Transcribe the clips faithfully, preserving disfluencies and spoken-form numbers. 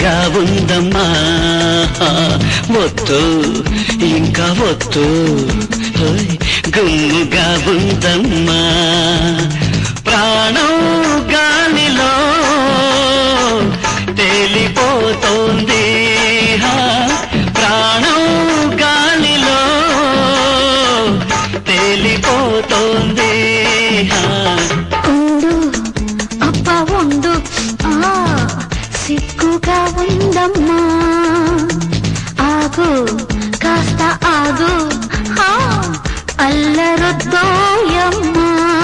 కమ్మగా ఉందమ్మా వద్దు ఇంకా వద్దు గుమ్ముగా ఉందమ్మా ప్రాణం గాలిలో తేలిపోతోంది ప్రాణం గాలిలో తేలిపోతోంది ఉండు అబ్బా ఉండు ఆ సిగ్గుగా ఉందమ్మా ఆగు కాస్త ఆగు అల్లరొద్దోయమ్మా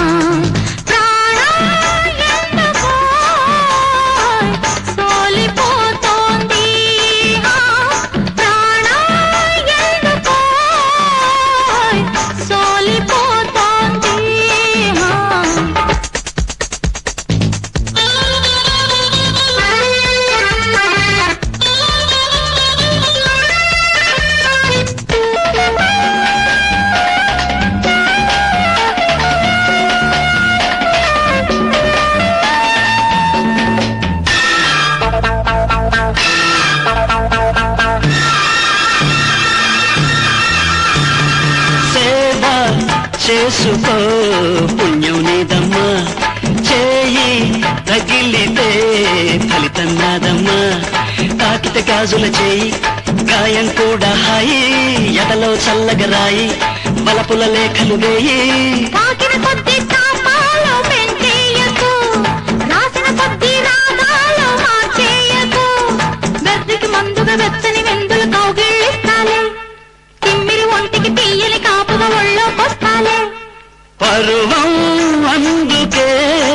చేసుకో పుణ్యం నీదమ్మా చేయి తగిలితే ఫలితం నాదమ్మా తాకిత గాజుల చేయి గాయం కూడా హాయి ఎదలో చల్లగా రాయి బలపుల లేఖలు వేయి తాకిన కొద్ది తాపాలు పెంచేయకు రాసిన కొద్ది రాగాలు మార్చేయకు బెర్రికి మందుగా వెచ్చని వెందులు కౌగిళ్ళిస్తాలే తిమ్మిరి ఒంటికి తీయని కాపుగా ఒళ్ళోకొస్తాలే పరువం అందుకే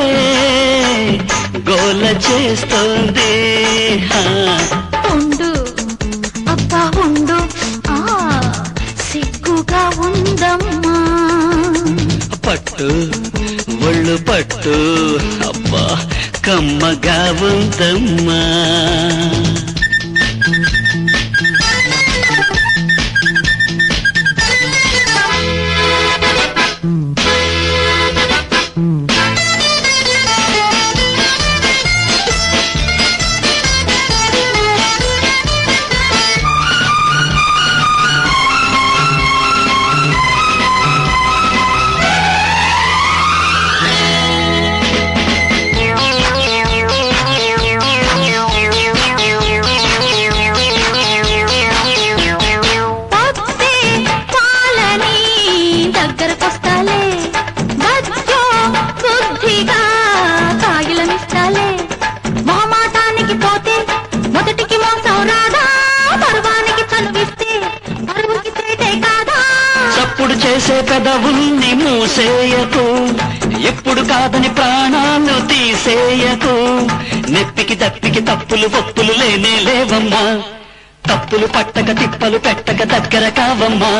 గోల చేస్తుంది ఉండు అబ్బా ఉండు ఆ సిగ్గుగా ఉందమ్మా పట్టు ఒళ్ళు పట్టు అబ్బా కమ్మగా ఉందమ్మా చప్పుడు చేసే పెదవుల్ని మూసేయకు ఎప్పుడు కాదని ప్రాణాలు తీసేయకు నెప్పికి దప్పికి తప్పులు ఒప్పులు లేనే లేవమ్మా తప్పులు పట్టక తిప్పలు పెట్టక దగ్గర కావమ్మా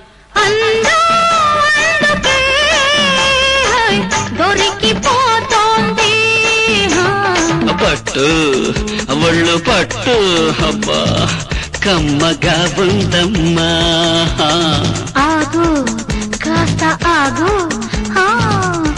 దొరికిపోతోంది పట్టు ఒళ్ళు పట్టు అబ్బా కమ్మగా ఉందమ్మా ఆగు కాస్త ఆగు